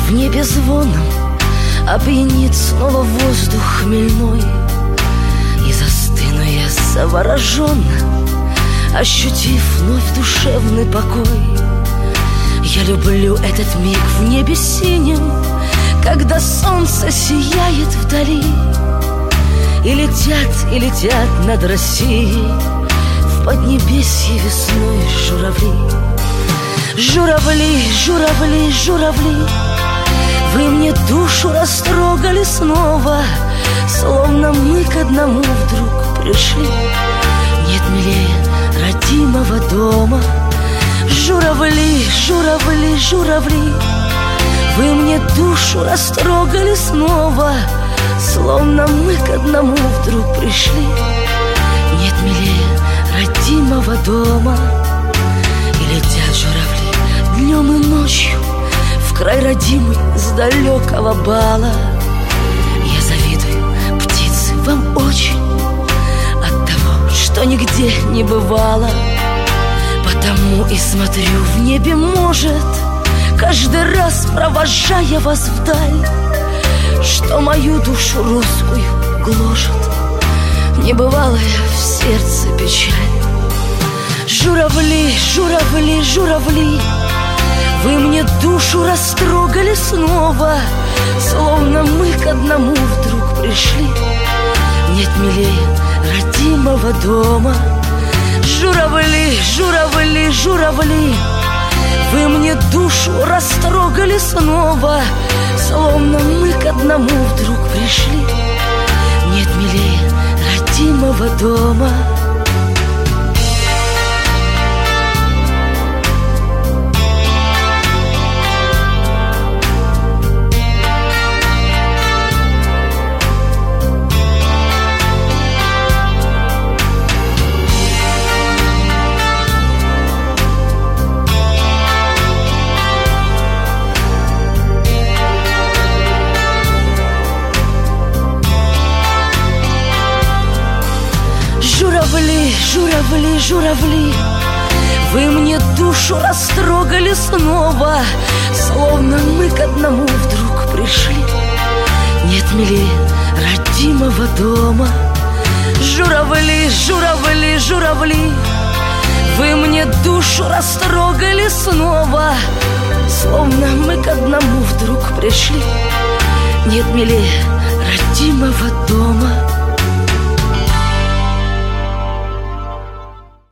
В небе звоном опьянит снова воздух хмельной, и застыну я завороженно, ощутив вновь душевный покой. Я люблю этот миг в небе синем, когда солнце сияет вдали, и летят над Россией в поднебесье весной журавли. Журавли, журавли, журавли, вы мне душу растрогали снова, словно мы к одному вдруг пришли. Нет милее родимого дома. Журавли, журавли, журавли, вы мне душу растрогали снова, словно мы к одному вдруг пришли. Нет милее родимого дома. И летят журавли днем и ночью в край родимый с далекого бала. Я завидую, птицы, вам очень от того, что нигде не бывало. Потому и смотрю в небе, может, каждый раз провожая вас вдаль, что мою душу русскую гложет небывалая в сердце печаль. Журавли, журавли, журавли, вы мне душу растрогали снова, словно мы к одному вдруг пришли. Нет милее родимого дома. Журавли, журавли, журавли, вы мне душу растрогали снова, словно мы к одному вдруг пришли. Нет милее родимого дома. Журавли, журавли, журавли, вы мне душу растрогали снова, словно мы к одному вдруг пришли. Нет милее родимого дома. Журавли, журавли, журавли, вы мне душу растрогали снова, словно мы к одному вдруг пришли. Нет милее